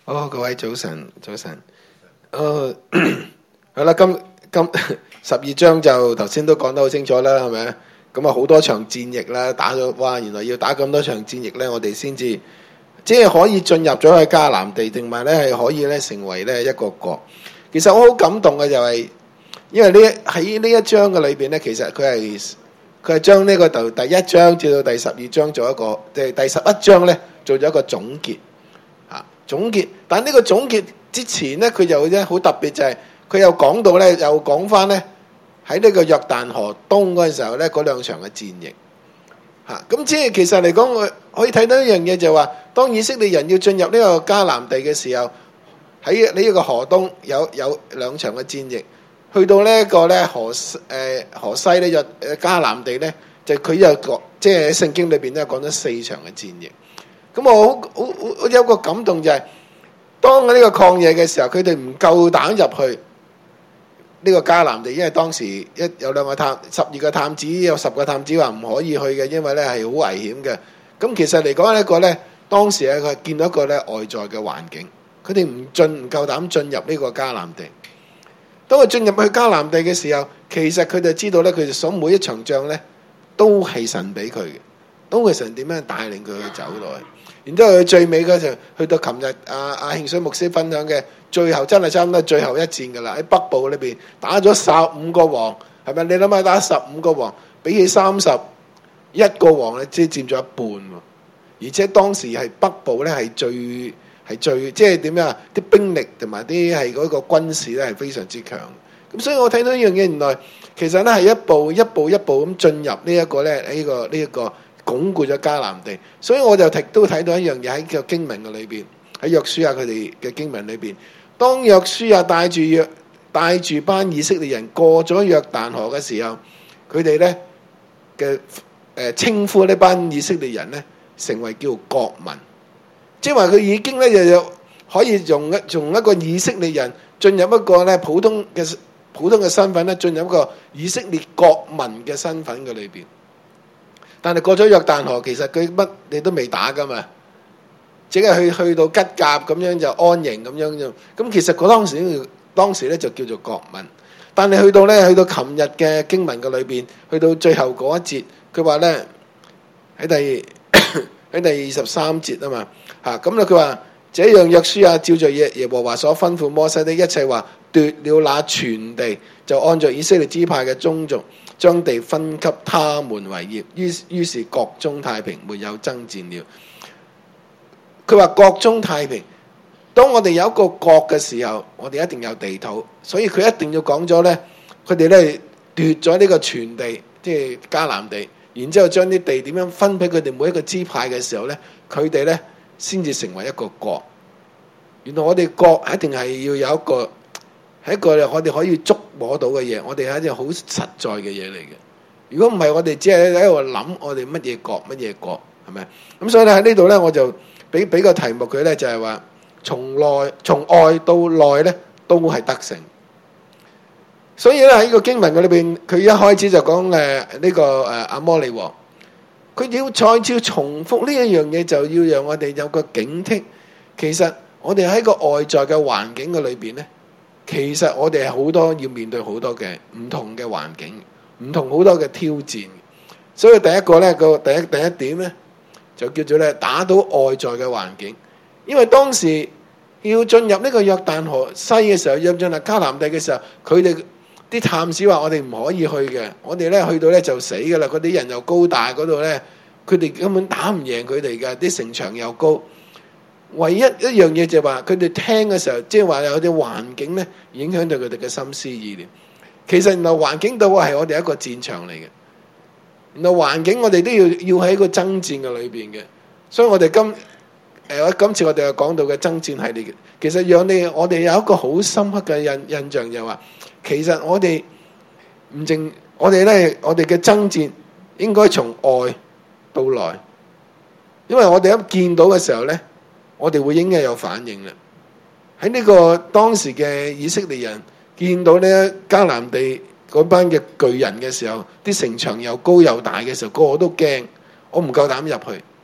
好，各位早晨，早晨。好啦，今12章就頭先都講得好清楚啦，係咪？咁啊，好多場戰役啦，打咗，哇！原來要打咁多場戰役咧，我哋先至即係可以進入咗去迦南地，定埋咧係可以咧成為咧一個國。其實我好感動嘅就係，因為喺呢一章嘅裏邊咧，其實佢係將呢個第一章至到第12章做一個，即係第11章咧做咗一個總結。總結，但呢個總結之前咧，佢就咧好特別，就係佢又講到咧，又講翻咧喺呢個約旦河東嗰陣時候咧，嗰兩場嘅戰役嚇。咁即係其實嚟講，我可以睇到一樣嘢，就係話，當以色列人要進入呢個迦南地嘅時候，喺呢個河東有兩場嘅戰役，去到呢一個咧河西呢個迦南地咧，就佢又講，即係喺聖經裏邊咧講咗4場嘅戰役。咁我好有個感動，就係當呢個曠野嘅時候，佢哋唔夠膽入去呢個迦南地，因為當時有12個探子，有10個探子話唔可以去嘅，因為咧係好危險嘅。咁其實嚟講一個咧，當時咧佢見到一個咧外在嘅環境，佢哋唔夠膽進入呢個迦南地。當佢進入去迦南地嘅時候，其實佢就知道咧，佢哋所每一場仗咧都係神俾佢嘅，都係神點樣帶領佢去走落去。然之後佢最尾嗰陣去到琴日阿慶水牧師分享嘅最後，真係差唔多最後一戰㗎啦，喺北部裏邊打咗15個王，係咪？你諗下打15個王，比起31個王咧，即係佔咗一半喎。而且當時係北部咧係最即係點樣啊？啲兵力同埋啲係嗰個軍事咧係非常之強。咁所以我睇到呢樣嘢，原來其實咧係一步一步咁進入呢一個咧呢一個鞏固咗迦南地。所以我就都睇到一樣嘢喺個經文嘅裏邊，喺約書亞佢哋嘅經文裏邊，當約書亞帶住班以色列人過咗約旦河嘅時候，佢哋咧嘅稱呼呢班以色列人咧成為叫國民，即係話佢已經咧又可以從一個以色列人進入一個咧普通嘅身份咧，進入一個以色列國民嘅身份嘅裏邊。但係過咗約旦河，其實佢乜你都未打噶嘛，只係去到吉甲咁樣就安營咁樣啫。咁其實佢當時咧就叫做國民。但係去到琴日嘅經文嘅裏邊，去到最後嗰一節，佢話咧喺第23節啊嘛嚇，咁咧佢話這樣約書亞照着耶和華所吩咐摩西的一切話，奪了那全地，就按照以色列支派嘅宗族，將地分給他們為業，於是國中太平，沒有爭戰了。佢話國中太平，當我哋有一個國嘅時候，我哋一定有地土，所以佢一定要講咗咧，佢哋咧奪咗呢個全地，即係迦南地，然之後將啲地點樣分俾佢哋每一個支派嘅時候咧，佢哋咧先至成為一個國。原來我哋國一定係要有一個係一個我哋可以觸摸到嘅嘢，我哋係一件好實在嘅嘢嚟嘅。如果唔係，我哋只係喺度諗我哋乜嘢國，係咪？咁所以咧喺呢度咧，我就俾個題目佢咧，就係話從外到內咧都係得勝。所以咧喺個經文嘅裏邊，佢一開始就講呢個亞摩利王，佢要再次重複呢一樣嘢，就要讓我哋有個警惕。其實我哋喺個外在嘅環境嘅裏邊咧，其實我哋係好多要面對好多嘅唔同嘅環境，唔同好多嘅挑戰。所以第一個咧第一點咧，就叫做咧打到外在嘅環境。因為當時要進入呢個約旦河西嘅時候，要進入迦南地嘅時候，佢哋啲探子話我哋唔可以去嘅，我哋咧去到咧就死噶啦。嗰啲人又高大，嗰度咧佢哋根本打唔贏佢哋嘅，啲城牆又高。唯一樣嘢就係話佢哋聽嘅時候，即係話有啲環境咧影響到佢哋嘅心思意念。其實原來環境到係我哋一個戰場嚟嘅，原來環境我哋都要喺個爭戰嘅裏邊嘅。所以我哋今次我哋又講到嘅爭戰系列嘅，其實讓我哋有一個好深刻嘅印象，就係話其實我哋嘅爭戰應該從外到內，因為我哋一見到嘅時候咧，我哋會應該有反應啦。喺呢個當時嘅以色列人見到呢迦南地嗰班嘅巨人嘅時候，啲城牆又高又大嘅時候，個個都驚，我唔夠膽入去。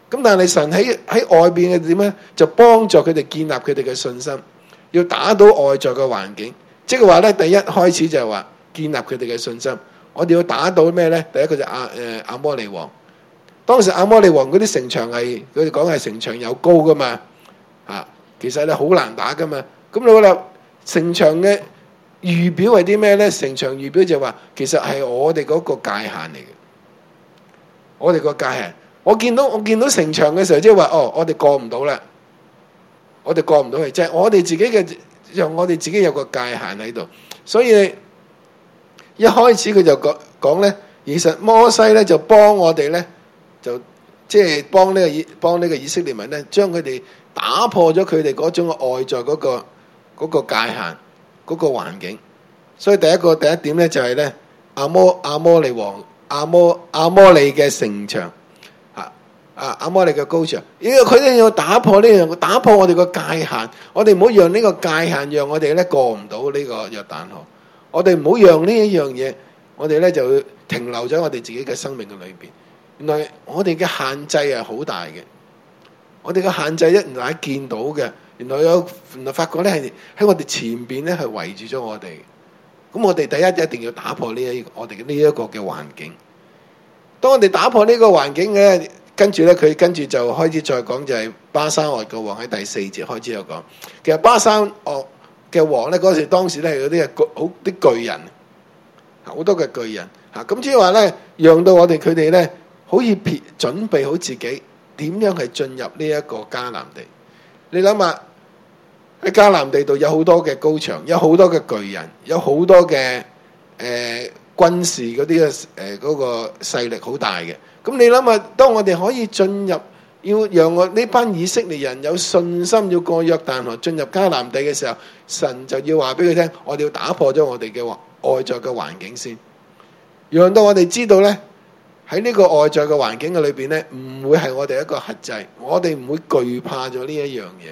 咁但係神喺外邊嘅點咧，就幫助佢哋建立佢哋嘅信心，要打倒外在嘅環境。即係話咧，第一開始就係話建立佢哋嘅信心。我哋要打倒咩咧？第一個就亞摩利王。當時亞摩利王嗰啲城牆係佢哋講係城牆有高噶嘛，其實咧好難打噶嘛。咁你話城牆嘅預表係啲咩咧？城牆預表就話其實係我哋嗰個界限嚟嘅，我哋個界限。我見到城牆嘅時候，即係話我哋過唔到啦，我哋過唔到去，即係我哋自己嘅，讓我哋自己有個界限喺度。所以一開始佢就講咧，其實摩西咧就幫我哋咧，就即係幫呢個以色列民咧，將佢哋打破咗佢哋嗰種外在嗰個界限嗰個環境。所以第一點咧就係咧，亞摩利王亞摩利嘅城牆。亞摩利嘅高牆，佢哋要打破呢樣，打破我哋個界限。我哋唔好讓呢個界限讓我哋咧過唔到呢個約旦河。我哋唔好讓呢一樣嘢，我哋咧就停留喺我哋自己嘅生命嘅裏邊。原來我哋嘅限制係好大嘅，我哋嘅限制原來係見到嘅。原來發覺咧係喺我哋前邊咧係圍住咗我哋。咁我哋第一定要打破我哋呢一個嘅環境。當我哋打破呢個環境嘅，跟住就開始再講，就係巴珊惡嘅王喺第4節開始有講。其實巴珊惡嘅王咧，當時咧係有啲巨人，好多嘅巨人嚇。咁即係話咧，讓到佢哋咧可以準備好自己點樣係進入呢一個迦南地。你諗下喺迦南地度有好多嘅高牆，有好多嘅巨人，有好多嘅軍事嗰啲嗰個勢力好大嘅。咁你諗下，當我哋可以進入，要讓我呢班以色列人有信心要過約旦河進入迦南地嘅時候，神就要話俾佢聽，我哋要打破咗我哋嘅外在嘅環境先，讓到我哋知道咧，喺呢個外在嘅環境嘅裏邊咧，唔會係我哋一個轄制，我哋唔會懼怕咗呢一樣嘢。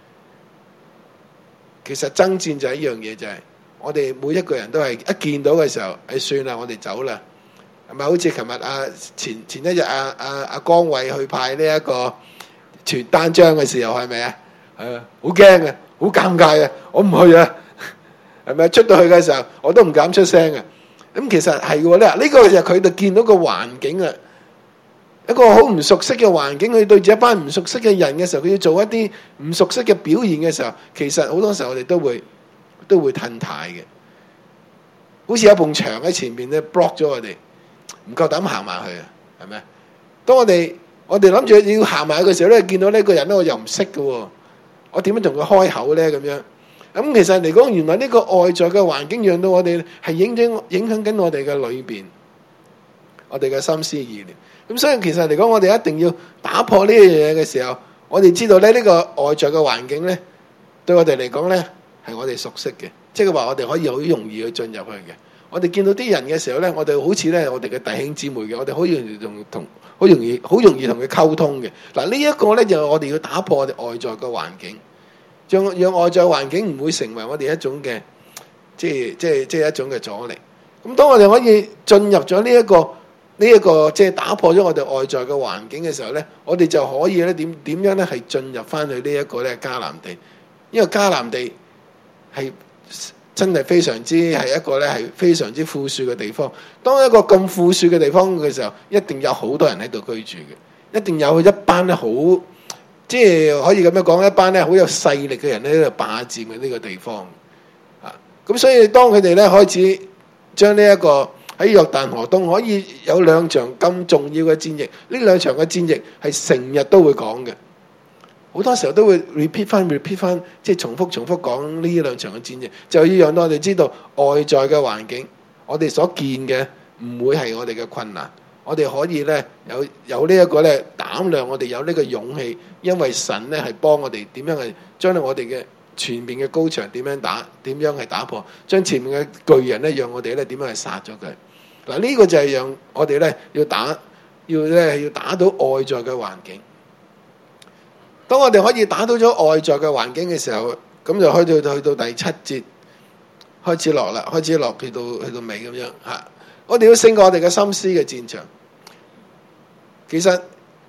其實爭戰就係一樣嘢，就係我哋每一個人都係一見到嘅時候，算啦，我哋走啦。係咪好似琴日前一日阿江偉去派呢一個傳單張嘅時候，係咪啊？好驚嘅，好尷尬嘅，我唔去啊！係咪出到去嘅時候，我都唔敢出聲嘅。咁其實係喎咧，呢個就係佢哋見到個環境啊，一個好唔熟悉嘅環境，佢對住一班唔熟悉嘅人嘅時候，佢要做一啲唔熟悉嘅表現嘅時候，其實好多時候我哋都會褪軚嘅，好似有埲牆喺前面咧 block 咗我哋。唔夠膽行埋去啊，係咪？當我哋諗住要行埋去嘅時候咧，見到呢個人咧，我又唔識嘅，我點樣同佢開口咧？咁樣咁其實嚟講，原來呢個外在嘅環境，讓到我哋係影響緊我哋嘅裏邊，我哋嘅心思意念。咁所以其實嚟講，我哋一定要打破呢樣嘢嘅時候，我哋知道咧，呢個外在嘅環境咧，對我哋嚟講咧係我哋熟悉嘅，即係話我哋可以好容易去進入去嘅。我哋見到啲人嘅時候咧，我哋好似咧我哋嘅弟兄姊妹嘅，我哋好容易好容易同佢溝通嘅。嗱，呢一個咧就係我哋要打破我哋外在嘅環境，讓外在環境唔會成為我哋一種嘅即係一種嘅阻力。咁當我哋可以進入咗呢一個即係打破咗我哋外在嘅環境嘅時候咧，我哋就可以咧點樣咧係進入翻去呢一個咧迦南地，因為迦南地係真係非常之係一個咧係非常之富庶嘅地方。當一個咁富庶嘅地方嘅時候，一定有好多人喺度居住嘅，一定有一班咧好即係可以咁樣講，一班咧好有勢力嘅人咧喺度霸佔嘅呢個地方啊。咁所以當佢哋咧開始將呢一個喺約旦河東可以有兩場咁重要嘅戰役，呢兩場嘅戰役係成日都會講嘅。好多時候都會 repeat 翻，即係重複講呢兩場嘅戰役，就要讓到我哋知道外在嘅環境，我哋所見嘅唔會係我哋嘅困難，我哋可以咧有呢一個咧膽量，我哋有呢個勇氣，因為神咧係幫我哋點樣係將我哋嘅前面嘅高牆點樣係打破，將前面嘅巨人咧讓我哋咧點樣係殺咗佢。嗱，呢個就係讓我哋咧要打到外在嘅環境。當我哋可以打到咗外在嘅環境嘅時候，咁就去到第7節開始落去到尾咁樣嚇。我哋要勝過我哋嘅心思嘅戰場。其實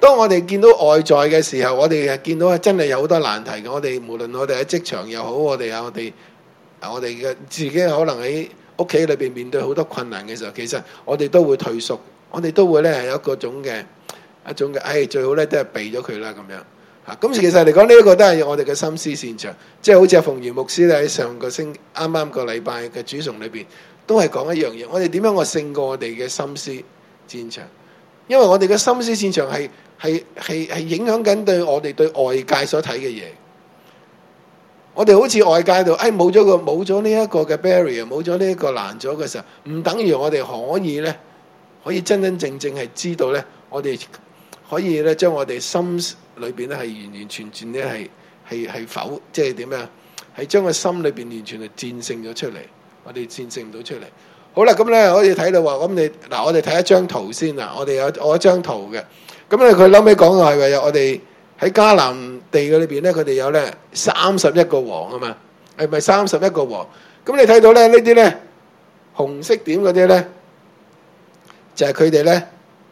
當我哋見到外在嘅時候，我哋係見到真係有好多難題嘅。我哋無論我哋喺職場又好，我哋嘅自己可能喺屋企裏邊面對好多困難嘅時候，其實我哋都會退縮，我哋都會咧係有一種嘅，最好咧都係避咗佢啦咁樣嚇。咁其實嚟講，呢一個都係我哋嘅心思擅長，即係好似阿馮源牧師咧喺上個啱啱個禮拜嘅主崇裏邊，都係講一樣嘢。我哋點樣我勝過我哋嘅心思戰場？因為我哋嘅心思戰場係影響緊對我哋對外界所睇嘅嘢。我哋好似外界度，冇咗呢一個嘅 barrier， 冇咗呢一個攔阻嘅時候，唔等於我哋可以真真正正係知道咧，我哋可以咧將我哋心裏邊咧係完完全全咧係否，即係點樣？係將個心裏邊完全係戰勝咗出嚟，我哋戰勝唔到出嚟。好啦，咁咧可以睇到話，咁我哋睇一張圖先啦。我一張圖嘅，咁咧佢後尾講嘅係話有我哋喺迦南地嘅裏邊咧，佢哋有咧31個王啊嘛，係咪31個王？咁你睇到咧呢啲咧紅色點嗰啲咧，就係佢哋咧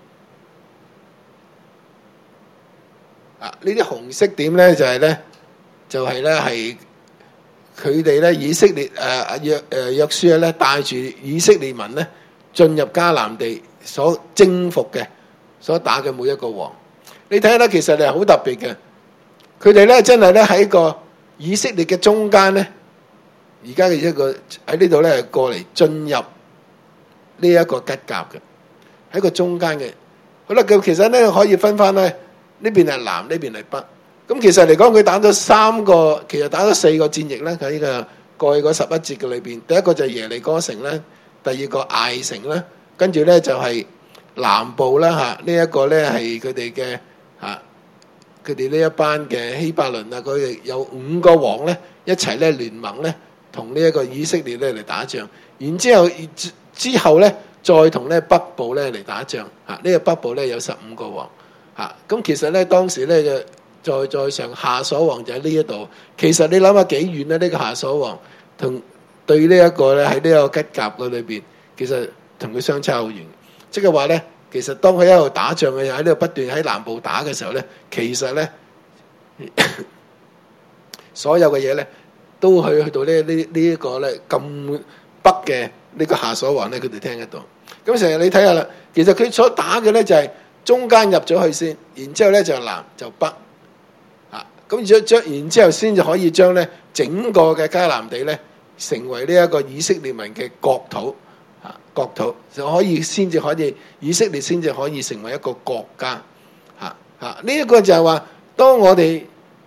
呢啲紅色點咧就係佢哋咧以色列約書亞咧帶住以色列民咧進入迦南地所征服嘅所打嘅每一個王。你睇下咧，其實係好特別嘅。佢哋咧真係咧喺個以色列嘅中間咧，而家嘅一個喺呢度咧過嚟進入呢一個吉甲嘅，喺個中間嘅。好啦，佢其實咧可以分翻咧，呢邊係南，呢邊係北。咁其實嚟講，佢打咗4個戰役咧。喺呢個過去嗰11節嘅裏邊，第一個就係耶利哥城咧，第二個艾城啦，跟住咧就係南部啦嚇。呢一個咧係佢哋嘅嚇，佢哋呢一班嘅希伯倫啊，佢哋有5個王咧一齊咧聯盟咧，同呢一個以色列咧嚟打仗。然之後咧，再同咧北部咧嚟打仗嚇。呢個北部咧有15個王嚇。咁其實咧當時咧就再上夏瑣王就喺呢一度。其實你諗下幾遠咧？呢個夏瑣王同對呢一個咧喺呢個吉甲嘅裏邊，其實同佢相差好遠。即係話咧，其實當佢喺度打仗嘅時候，喺呢度不斷喺南部打嘅時候咧，其實咧所有嘅嘢咧都去到呢一個咧咁北嘅呢個夏瑣王咧，佢哋聽得到。咁成日你睇下啦，其實佢所打嘅咧就係中間入咗去先，然之後咧就南就北。咁然之後先至可以將咧整個嘅迦南地咧成為呢一個以色列民嘅國土，國土就先至可以以色列先至可以成為一個國家。呢一個就係話，當我哋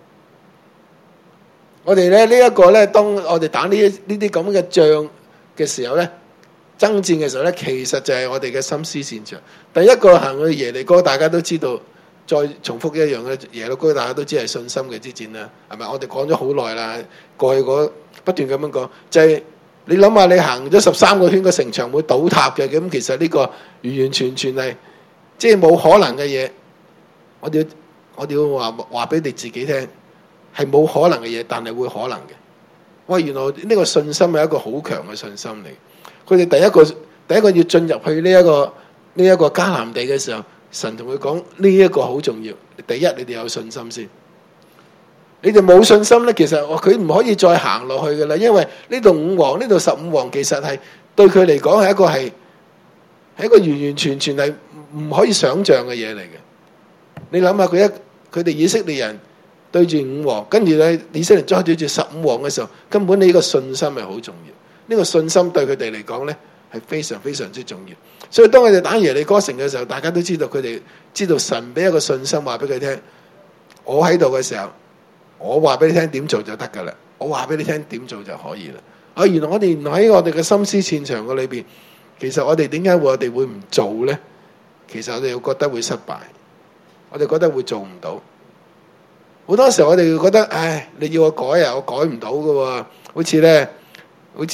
咧呢一個咧，當我哋打呢啲咁嘅仗嘅時候咧，爭戰嘅時候咧，其實就係我哋嘅心思擅長。第一個行去耶利哥，大家都知道。再重複一樣嘅耶利哥，大家都知係信心嘅之戰啦，係咪？我哋講咗好耐啦，過去不斷咁樣講，就係你諗下，你行咗13個圈，個城牆會倒塌嘅。咁其實呢個完完全全係即係冇可能嘅嘢。我哋要話俾你自己聽，係冇可能嘅嘢，但係會可能嘅。喂，原來呢個信心係一個好強嘅信心嚟。佢哋第一個要進入去呢一個迦南地嘅時候，神同佢講呢一個好重要。第一，你哋有信心先。你哋冇信心咧，其實佢唔可以再行落去嘅啦。因為呢度5王，呢度15王，其實係對佢嚟講係一個完完全全係唔可以想像嘅嘢嚟嘅。你諗下，佢哋以色列人對住5王，跟住咧以色列再對住15王嘅時候，根本你呢個信心係好重要。呢個信心對佢哋嚟講咧係非常非常之重要。所以當佢哋打耶利哥城嘅時候，大家都知道佢哋知道神俾一個信心話俾佢聽，我喺度嘅時候，我話俾你聽點做就得噶啦，我話俾你聽點做就可以啦。原來我哋喺我哋嘅心思擅長嘅裏邊，其實我哋點解我哋會唔做咧？其實我哋會覺得會失敗，我哋覺得會做唔到。好多時候我哋會覺得，你要我改啊，我改唔到噶喎。好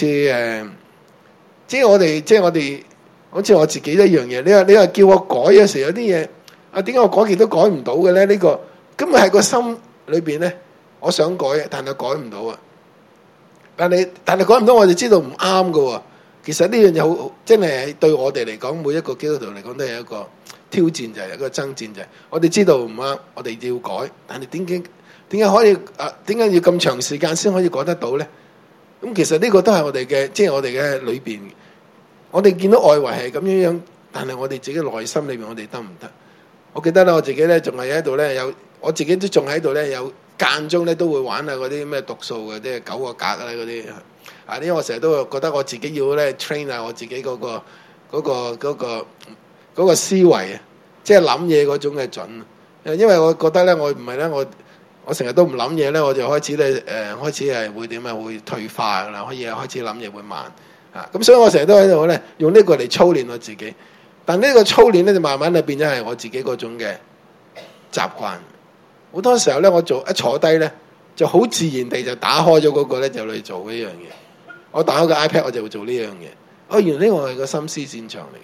似我自己一樣嘢，你話叫我改嘅時候，有啲嘢點解我改極都改唔到嘅咧？呢個根本係個心裏邊咧，我想改，但係改唔到啊！但係改唔到，我就知道唔啱㗎喎。 其實呢樣嘢好真係對我哋嚟講，每一個基督徒嚟講都係一個挑戰，就係一個爭戰，就係我哋知道唔啱，我哋要改，但係點解可以點解要咁長時間先可以改得到咧？咁其實呢個都係我哋嘅，即係我哋嘅裏邊，我哋見到外圍係咁樣樣，但係我哋自己內心裏面我哋得唔得？我記得咧，我自己咧仲係喺度咧，有我自己都仲喺度咧，有間中咧都會玩下嗰啲咩讀數嘅，即係9個格咧嗰啲啊。因為我成日都會覺得我自己要咧 train 下我自己嗰個思維啊，即係諗嘢嗰種嘅準。因為我覺得咧，我唔係咧，我成日都唔諗嘢咧，我就開始咧開始係會點啊？會退化噶啦，可以開始諗嘢會慢啊。咁所以我成日都喺度咧，用呢個嚟操練我自己。但呢個操練咧就慢慢就變咗係我自己嗰種嘅習慣。好多時候咧，我一坐低咧，就好自然地就打開咗嗰個咧，就去做呢樣嘢。我打開個 iPad， 我就會做呢樣嘢。原來呢個係個心思戰場嚟嘅。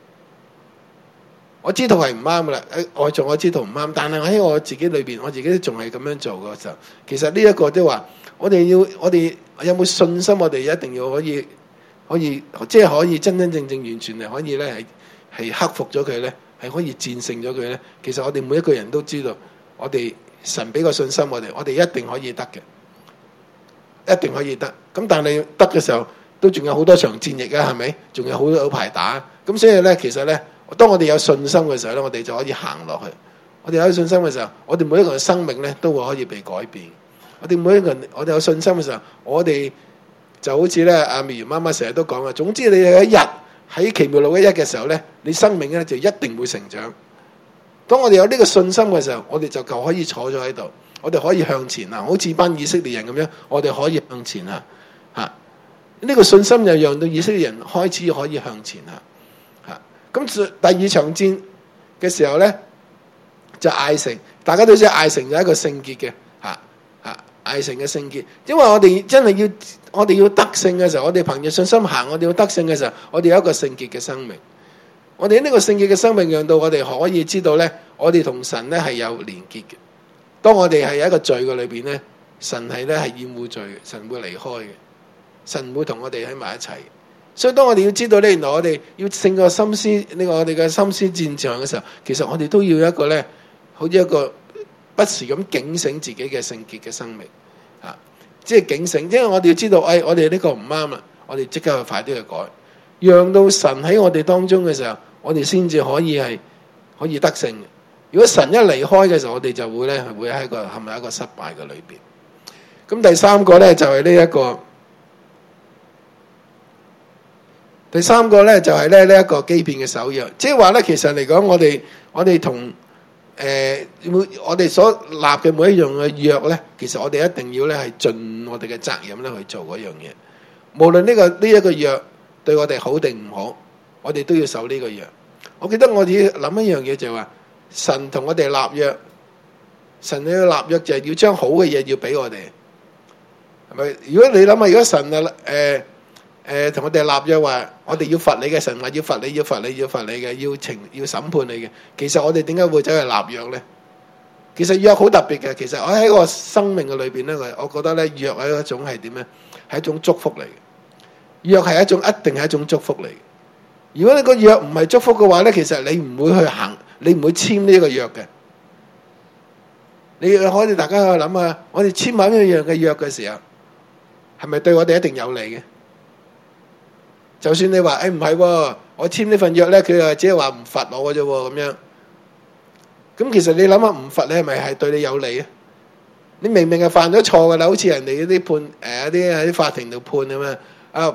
我知道係唔啱噶啦，我知道唔啱，但係喺我自己裏邊，我自己都仲係咁樣做嘅時候，其實呢一個都話，我哋有冇信心？我哋一定要可以，即係可以真真正正完全係可以咧，係克服咗佢咧，係可以戰勝咗佢咧。其實我哋每一個人都知道，我哋神俾個信心我哋一定可以得嘅，一定可以得。咁但係得嘅時候，都仲有好多場戰役啊，係咪？仲有好多排打。咁所以咧，其實咧，當我哋有信心嘅時候咧，我哋就可以行落去。我哋有信心嘅時候，我哋每一個人生命咧都會可以被改變。我哋每一個人，我哋有信心嘅時候，我哋就好似咧阿美如媽媽成日都講啊，總之你有一日喺奇妙路一嘅時候咧，你生命咧就一定會成長。當我哋有呢個信心嘅時候，我哋就可以坐咗喺度，我哋可以向前啊，好似班以色列人咁樣，我哋可以向前啊！呢個信心就讓到以色列人開始可以向前啊！咁第二場戰嘅時候咧，就艾城，大家都知艾城就係一個聖潔嘅艾城嘅聖潔，因為我哋真係我哋要得勝嘅時候，我哋憑住信心行，我哋要得勝嘅時候，我哋有一個聖潔嘅生命。我哋呢個聖潔嘅生命，讓到我哋可以知道咧，我哋同神咧係有連結嘅。當我哋係有一個罪嘅裏邊咧，神係咧係厭惡罪嘅，神會離開嘅。神會同我哋喺埋一齊，所以當我哋要知道呢，原來我哋要勝過心思呢個我哋嘅心思戰場嘅時候，其實我哋都要一個呢，好似一個不時咁警醒自己嘅聖潔嘅生命啊！即係警醒，因為我哋要知道，我哋呢個唔啱啦，我哋即刻去快啲去改，讓到神喺我哋當中嘅時候，我哋先至可以得勝嘅。如果神一離開嘅時候，我哋就會呢會喺係咪一個失敗嘅裏邊。咁第三個呢，就係呢一個。第三個咧就係咧呢一個基遍嘅守約，即係話咧其實嚟講，我哋同我哋所立嘅每一樣嘅約咧，其實我哋一定要咧係盡我哋嘅責任咧去做嗰樣嘢。無論呢一個約對我哋好定唔好，我哋都要守呢個約。我記得我哋諗一樣嘢就係話，神同我哋立約，神要立約就係要將好嘅嘢要俾我哋，係咪？如果你諗下，如果神同我哋立約話，我哋要罰你嘅，神話要罰你嘅，要審判你嘅。其實我哋點解會走去立約咧？其實約好特別嘅。其實我喺個生命嘅裏邊咧，我覺得咧約係一種係點咧？係一種祝福嚟嘅。約係一定係一種祝福嚟嘅。如果你個約唔係祝福嘅話咧，其實你唔會去行，你唔會簽呢個約嘅。你可以大家去諗下，我哋簽某一樣嘅約嘅時候，係咪對我哋一定有利嘅？就算你話唔係喎，我簽呢份約咧，佢又只係話唔罰我嘅啫喎，咁樣。咁其實你諗下，唔罰你係咪係對你有利啊？你明明係犯咗錯㗎啦，好似人哋嗰啲判喺啲法庭度判咁樣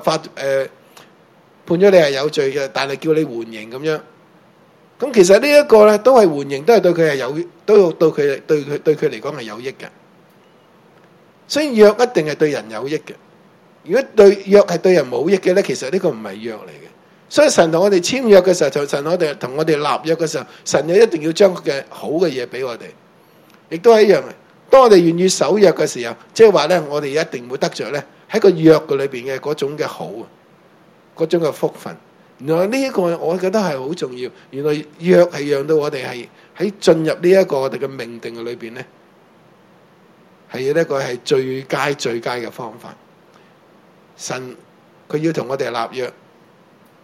判咗你係有罪嘅，但係叫你緩刑咁樣。咁其實呢一個咧都係緩刑，都係對佢係有，都對佢嚟講係有益嘅。所以約一定係對人有益嘅。如果約係對人冇益嘅咧，其實呢個唔係約嚟嘅。所以神同我哋簽約嘅時候，就神同我哋立約嘅時候，神就一定要將佢嘅好嘅嘢俾我哋。亦都係一樣嘅。當我哋願意守約嘅時候，即係話咧，我哋一定會得着咧喺個約嘅裏邊嘅嗰種嘅好啊，嗰種嘅福分。原來呢一個我覺得係好重要。原來約係讓到我哋係喺進入呢一個我哋嘅命定嘅裏邊咧，係一個係最佳嘅方法。神佢要同我哋立約，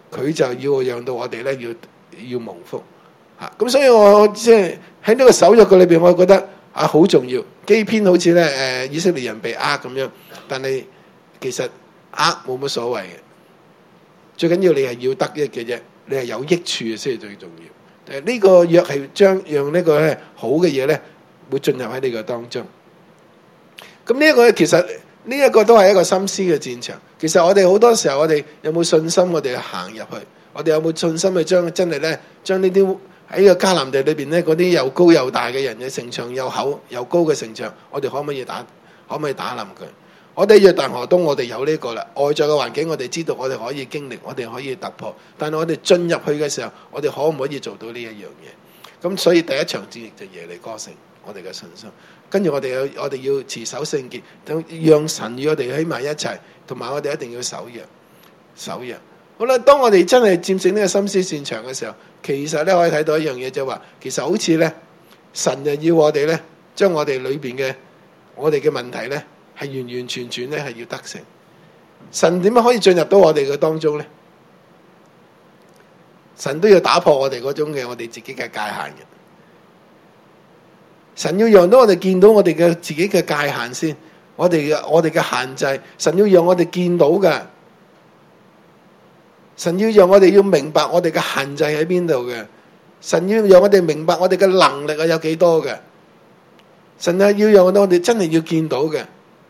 佢就要讓到我哋咧要蒙福嚇。咁所以我即係喺呢個守約嘅裏邊，我覺得好重要。基篇好似咧以色列人被呃咁樣，但係其實冇乜所謂嘅。最緊要你係要得益嘅啫，你係有益處嘅先係最重要。呢個約係讓呢個咧好嘅嘢咧會進入喺你個當中。咁呢一個其實呢一個都係一個心思嘅戰場。其實我哋好多時候，我哋有冇信心？我哋行入去，我哋有冇信心去真係咧將呢啲喺個迦南地裏邊咧嗰啲又高又大嘅人嘅城牆又厚又高嘅城牆，我哋可唔可以打冧佢？我哋約旦河東，我哋有呢個啦。外在嘅環境，我哋知道我哋可以經歷，我哋可以突破。但係我哋進入去嘅時候，我哋可唔可以做到呢一樣嘢？咁所以第一場戰役就耶利哥城，我哋嘅信心。跟住我哋要持守聖潔，等讓神與我哋喺埋一齊，同埋我哋一定要守約。好啦，當我哋真係佔勝呢個心思戰場嘅時候，其實咧可以睇到一樣嘢，就係話其實好似咧神就要我哋咧將我哋裏邊嘅我哋嘅問題咧係完完全全咧係要得勝。神點樣可以進入到我哋嘅當中咧？神都要打破我哋嗰種嘅我哋自己嘅界限嘅。神要讓到我哋見到我哋嘅自己嘅界限先，我哋嘅限制，神要讓我哋見到嘅，神要讓我哋要明白我哋嘅限制喺邊度嘅，神要讓我哋明白我哋嘅能力有幾多嘅，神係要讓我哋真係要見到嘅。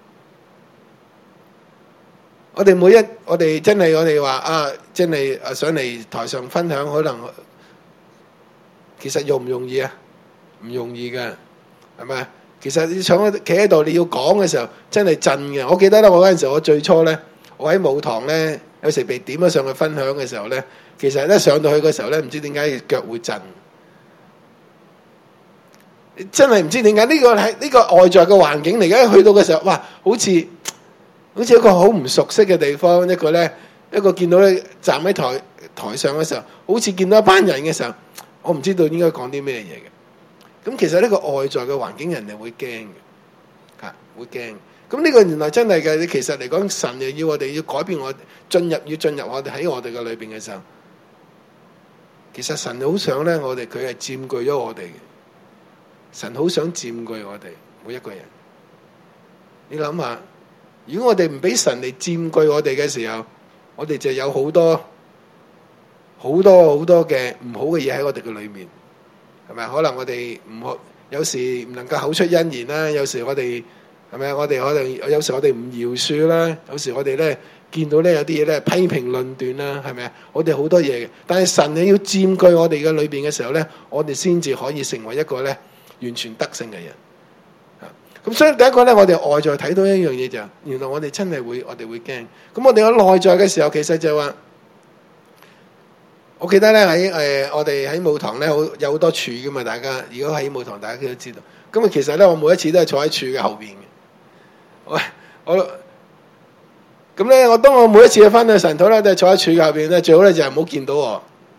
我哋真係話真係上嚟台上分享，可能其實容唔容易啊？唔容易嘅。係咪？其實你坐企喺度，你要講嘅時候，真係震嘅。我記得咧，我嗰陣時候，我最初咧，我喺舞堂咧，有時被點咗上去分享嘅時候咧，其實咧上到去嘅時候咧，唔知點解腳會震，真係唔知點解。呢個係呢個外在嘅環境嚟嘅。去到嘅時候，哇，好似一個好唔熟悉嘅地方，一個見到咧站喺台上嘅時候，好似見到一班人嘅時候，我唔知道應該講啲咩嘢嘅。咁其實呢個外在嘅環境，人哋會驚嘅，會驚。咁呢個原來真係嘅。你其實嚟講，神又要我哋要改變要進入我哋喺我哋嘅裏邊嘅時候，其實神好想咧，佢係佔據咗我哋嘅。神好想佔據我哋每一個人。你諗下，如果我哋唔俾神嚟佔據我哋嘅時候，我哋就有好多嘅唔好嘅嘢喺我哋嘅裏面。係咪？可能我哋有時唔能夠口出恩言啦，有時我哋係咪？我哋可能有時我哋唔饒恕啦，有時我哋咧見到咧有啲嘢咧批評論斷啦，係咪啊？我哋好多嘢嘅，但係神你要佔據我哋嘅裏邊嘅時候咧，我哋先至可以成為一個咧完全得勝嘅人。咁所以第一個咧，我哋外在睇到一樣嘢就係，原來我哋真係我哋會驚。咁我哋有內在嘅時候，其實就係話。我記得咧喺我哋喺舞堂咧有好多柱噶嘛，大家如果喺舞堂，大家都知道。咁其實咧，我每一次都係坐喺柱嘅後邊嘅。我當我每一次去翻去神土咧，都係坐喺柱嘅後邊咧，最好咧就係唔好見到我。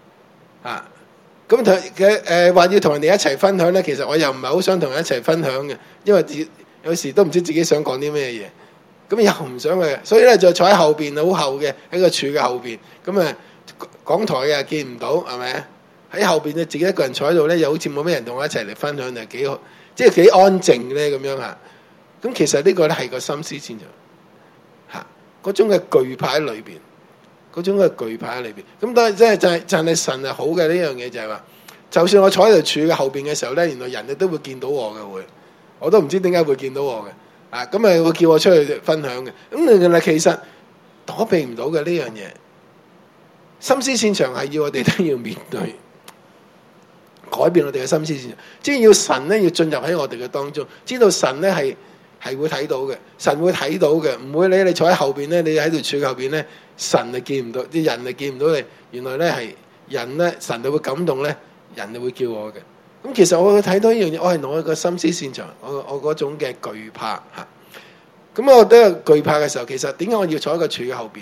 咁話要同人哋一齊分享咧，其實我又唔係好想同人一齊分享嘅，因為有時都唔知自己想講啲咩嘢，咁又唔想去，所以咧就坐喺後邊，好後嘅喺個柱嘅後邊，講台嘅見唔到，係咪啊？喺後邊咧，自己一個人坐喺度咧，又好似冇咩人同我一齊嚟分享，就幾好，即係幾安靜咧咁樣嚇。咁其實呢個咧係個心思戰場嚇，嗰種嘅懼怕喺裏邊，咁但係即係就係神係好嘅呢樣嘢，就係話，就算我坐喺度柱嘅後邊嘅時候咧，原來人哋都會見到我嘅會，我都唔知點解會見到我嘅，咁咪會叫我出去分享嘅。咁原來其實躲避唔到嘅呢樣嘢。心思戰場係要我哋都要面對，改變我哋嘅心思戰場，即係要神咧要進入喺我哋嘅當中，知道神咧係會睇到嘅，神會睇到嘅，唔會你坐喺後邊咧，你喺度柱後邊咧，神係見唔到，啲人係見唔到你，原來咧係人咧，神就會感動咧，人就會叫我嘅。咁其實我會睇到一樣嘢，我係攞一個心思戰場，我嗰種嘅懼怕嚇。咁我都有懼怕嘅時候，其實點解我要坐喺個柱嘅後邊？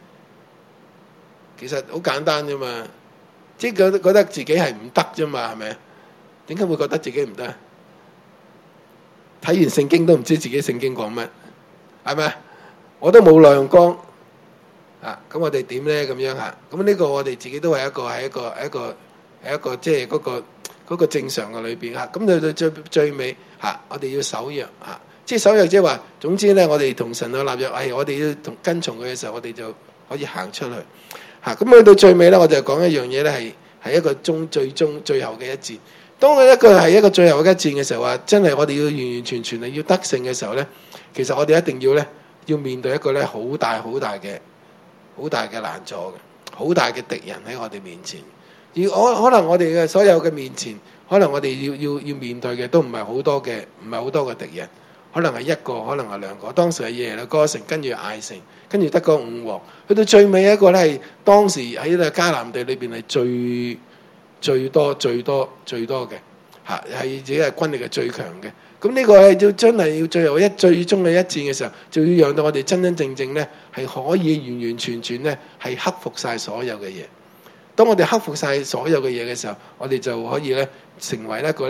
其實好簡單啫嘛，即係覺得自己係唔得啫嘛，係咪啊？點解會覺得自己唔得？睇完聖經都唔知自己聖經講乜，係咪？我都冇亮光， 咁我哋點咧咁樣嚇？咁呢個我哋自己都係一個即係嗰個正常嘅裏邊嚇。咁到最尾嚇，我哋要守約嚇。即係守約即係話，總之咧，我哋同神去立約，我哋要跟從佢嘅時候，我哋就可以行出去嚇。咁去到最尾咧，我就講一樣嘢咧，係一個最後嘅一戰。當佢係一個最後嘅一戰嘅時候，話真係我哋要完完全全係要得勝嘅時候咧，其實我哋一定要面對一個咧好大嘅難阻嘅，好大嘅敵人喺我哋面前。而可能我哋嘅所有嘅面前，可能我哋要面對嘅都唔係好多嘅敵人。可能係一個，可能係兩個。當時係耶利哥城，跟住艾城，跟住得個5王。去到最尾一個咧，係當時喺迦南地裏邊係最多嘅嚇，係自己係軍力係最強嘅。咁呢個係真係要最後最終嘅一戰嘅時候，就要讓到我哋真正咧係可以完完全全咧係克服晒所有嘅嘢。當我哋克服晒所有嘅嘢嘅時候，我哋就可以咧成為一個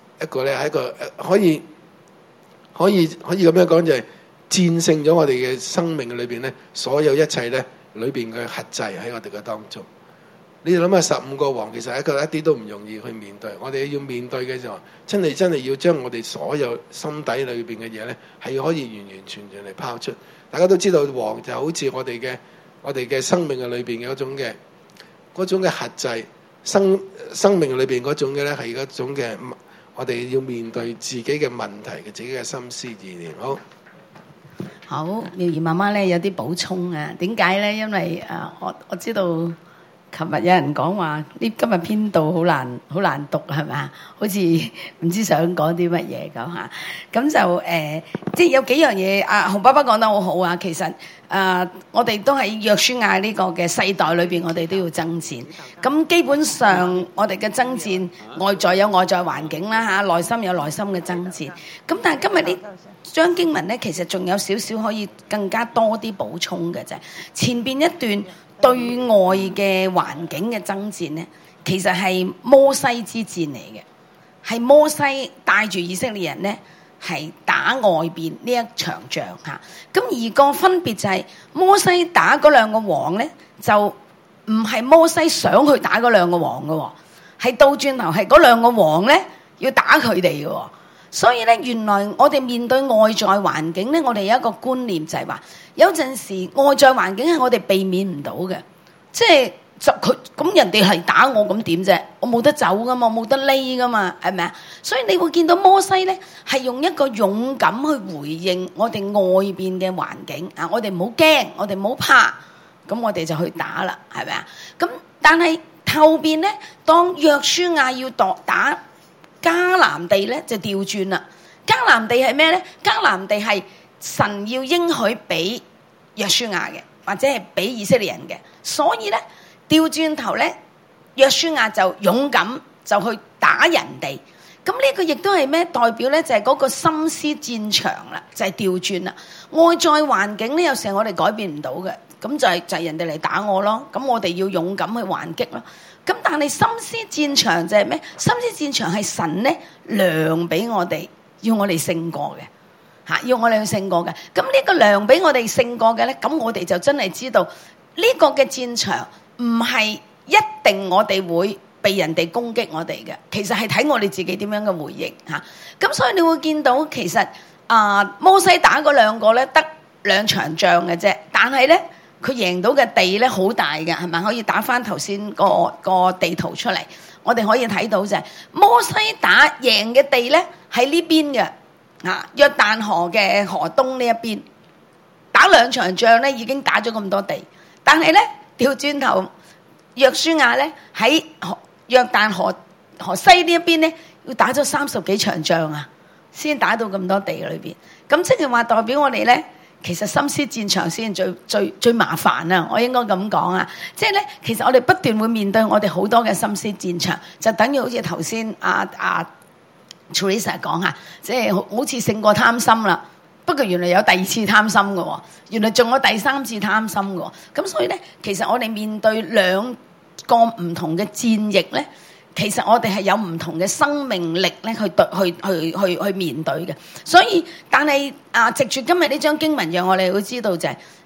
可以咁樣講，就係戰勝咗我哋嘅生命裏邊咧，所有一切咧裏邊嘅轄制喺我哋嘅當中。你哋諗下15個王，其實一啲都唔容易去面對。我哋要面對嘅時候，真係要將我哋所有心底裏邊嘅嘢咧，係可以完完全全嚟拋出。大家都知道王就好似我哋嘅生命嘅裏邊嘅嗰種嘅轄制，生命裏邊嗰種嘅咧係嗰種嘅。我哋要面對自己嘅問題嘅自己嘅心思意念。好， 妙兒媽媽咧有啲補充啊。點解咧？因為我知道琴日有人講話今日編導好難讀係咪？好似唔知想講啲乜嘢咁嚇。咁就即係有幾樣嘢。洪爸爸講得好好啊。其實我哋都喺約書亞呢個嘅世代裏邊，我哋都要爭戰。咁基本上我哋嘅爭戰，外在有外在環境啦嚇，內心有內心嘅爭戰。咁但係今日呢張經文咧，其實仲有少少可以更加多啲補充嘅啫。前邊一段對外嘅環境嘅爭戰咧，其實係摩西之戰嚟嘅，係摩西帶住以色列人咧係打外邊呢一場仗嚇。咁而個分別就係摩西打嗰兩個王咧，就唔係摩西想去打嗰兩個王嘅喎，係倒轉頭係嗰兩個王咧要打佢哋嘅喎。所以咧，原來我哋面對外在環境咧，我哋有一個觀念就係話，有陣時外在環境係我哋避免唔到嘅，即係佢咁人哋係打我咁點啫？我冇得走噶嘛，冇得匿噶嘛，係咪啊？所以你會見到摩西咧係用一個勇敢去回應我哋外邊嘅環境啊！我哋唔好驚，我哋唔好怕，咁我哋就去打啦，係咪啊？咁但係後邊咧，當約書亞要打迦南地咧，就調轉啦。迦南地係咩咧？迦南地係神要應許俾約書亞嘅，或者係俾以色列人嘅。所以咧，調轉頭咧，約書亞就勇敢就去打人哋。咁呢個亦都係咩？代表咧就係嗰個心思戰場啦，就係調轉啦。外在環境咧，有時候我哋改變唔到嘅，咁就係人哋嚟打我咯。咁我哋要勇敢去還擊咯。咁但係心思戰場就係咩？心思戰場係神咧量俾我哋，要我哋勝過嘅嚇，要我哋去勝過嘅。咁呢個量俾我哋勝過嘅咧，咁我哋就真係知道呢個嘅戰場唔係一定我哋會被人哋攻擊我哋嘅，其實係睇我哋自己點樣嘅回應嚇。咁所以你會見到其實摩西打嗰兩個咧得2場仗嘅啫，但係咧，佢贏到嘅地咧好大嘅，係咪？可以打翻頭先個地圖出嚟，我哋可以睇到就係摩西打贏嘅地咧喺呢邊嘅約旦河嘅河東呢一邊，打2場仗咧已經打咗咁多地，但係咧調轉頭約書亞咧喺約旦河西呢一邊咧要打咗30幾場仗啊，先打到咁多地裏邊。咁即係話代表我哋咧。其實心思戰場先最麻煩啊！我應該咁講啊，即係咧，其實我哋不斷會面對我哋好多嘅心思戰場，就等於好似頭先Teresa 講啊，即係好似勝過貪心啦。不過原來有第2次貪心嘅喎，原來仲有第3次貪心嘅喎。咁所以咧，其實我哋面對2個唔同嘅戰役咧。其實我哋係有唔同嘅生命力咧，去面對嘅。所以，但係藉住今日呢張經文，讓我哋會知道就係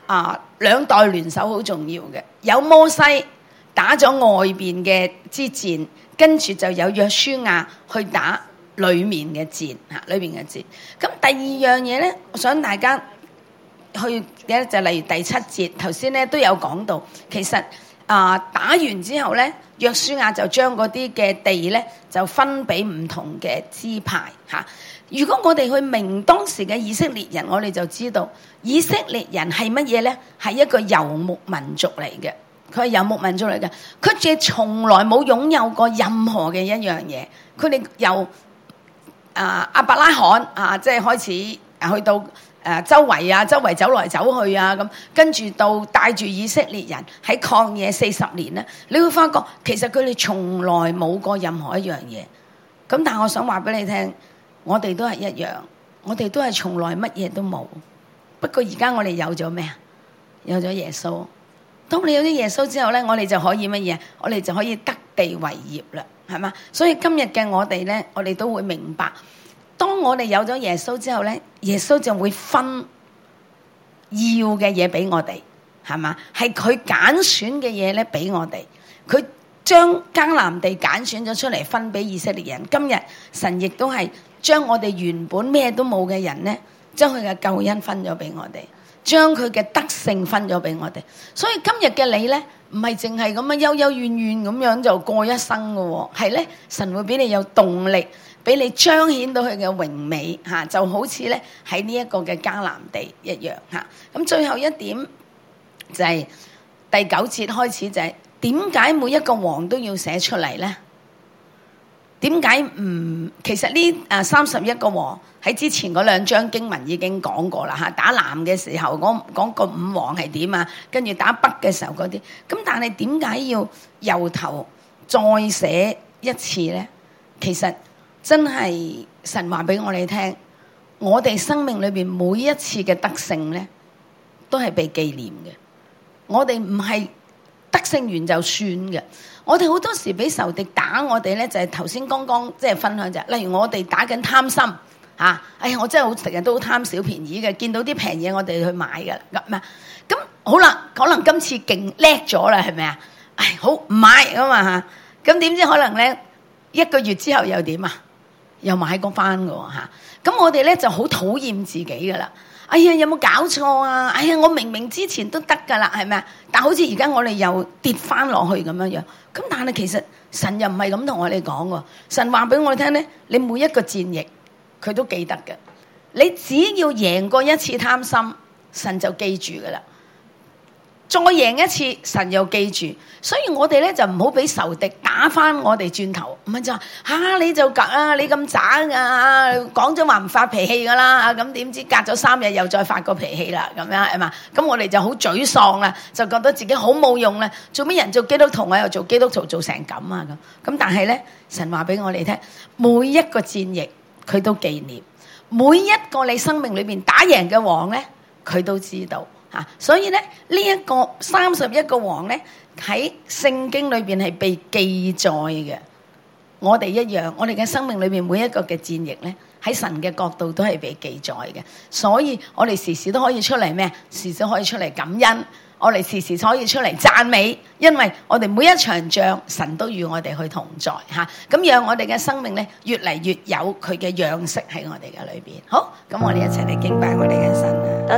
兩代聯手好重要嘅，有摩西打咗外邊嘅之戰，跟住就有約書亞去打裏面嘅戰嚇，裏面嘅戰。咁第二樣嘢咧，我想大家去嘅就例如第7節，頭先咧都有講到，其實打完之後咧，約書亞就將嗰啲嘅地咧就分俾唔同嘅支派嚇。如果我哋去明當時嘅以色列人，我哋就知道以色列人係乜嘢咧？係一個遊牧民族嚟嘅，佢係遊牧民族嚟嘅，佢哋從來冇擁有過任何嘅一樣嘢。佢哋由亞伯拉罕即係開始去到周圍走來走去啊咁，跟住到帶住以色列人喺曠野40年咧，你會發覺其實佢哋從來冇過任何一樣嘢。咁但係我想話俾你聽。我哋都係一樣，我哋都係從來乜嘢都冇。不過而家我哋有咗咩啊？有咗耶穌。當你有咗耶穌之後咧，我哋就可以乜嘢？我哋就可以得地為業啦，係嘛？所以今日嘅我哋咧，我哋都會明白，當我哋有咗耶穌之後咧，耶穌就會分要嘅嘢俾我哋，係嘛？係佢揀選嘅嘢咧俾我哋，佢將迦南地揀選咗出嚟分俾以色列人。今日神亦都係。將我哋原本咩都冇嘅人咧，將佢嘅救恩分咗俾我哋，將佢嘅德性分咗俾我哋。所以今日嘅你咧，唔係淨係咁樣憂憂怨怨咁樣就過一生嘅，係咧神會俾你有動力，俾你彰顯到佢嘅榮美嚇，就好似咧喺呢一個嘅迦南地一樣嚇。咁最後一點就係第9節開始就係點解每一個王都要寫出嚟咧？點解唔？其實呢31個王喺之前嗰2章經文已經講過啦嚇。打南嘅時候講個5王係點啊，跟住打北嘅時候嗰啲。咁但係點解要由頭再寫一次咧？其實真係神話俾我哋聽，我哋生命裏邊每一次嘅得勝咧，都係被紀念嘅。我哋唔係得勝完就算嘅。我哋好多時俾仇敵打我哋咧，就係頭先剛剛即係分享啫。例如我哋打緊貪心嚇，哎呀我真係好成日都好貪小便宜嘅，見到啲平嘢我哋去買㗎啦。咁好啦，可能今次勁叻咗啦，係咪啊？唉，好唔買㗎嘛嚇。咁點知可能咧1個月之後又點啊？又買過翻㗎喎嚇。咁我哋咧就好討厭自己㗎啦。哎呀，有冇搞錯啊？哎呀，我明明之前都得㗎啦，係咪啊？但好似而家我哋又跌翻落去咁樣樣。咁但係其實神又唔係咁同我哋講喎。神話俾我哋聽咧，你每一個戰役佢都記得嘅。你只要贏過一次貪心，神就記住㗎啦。再贏一次，神又記住。所以我哋咧就唔好俾仇敵打翻我哋轉頭，唔係就話你就你咁渣啊，講咗話唔發脾氣噶啦，咁點知隔咗3日又再發個脾氣啦，咁樣係嘛？咁我哋就好沮喪啦，就覺得自己好冇用啦。做咩人做基督徒，我又做基督徒做成咁啊咁？但係咧，神話俾我哋聽，每一個戰役佢都紀念，每一個你生命裏邊打贏嘅王咧，佢都知道。所以咧呢一個31個王咧喺聖經裏邊係被記載嘅。我哋一樣，我哋嘅生命裏邊每一個嘅戰役咧喺神嘅角度都係被記載嘅。所以我哋時時都可以出嚟咩？時時可以出嚟感恩，我哋時時可以出嚟讚美，因為我哋每一場仗神都與我哋去同在嚇。咁讓我哋嘅生命咧越嚟越有佢嘅樣式喺我哋嘅裏邊。好，咁我哋一齊嚟敬拜我哋嘅神啊！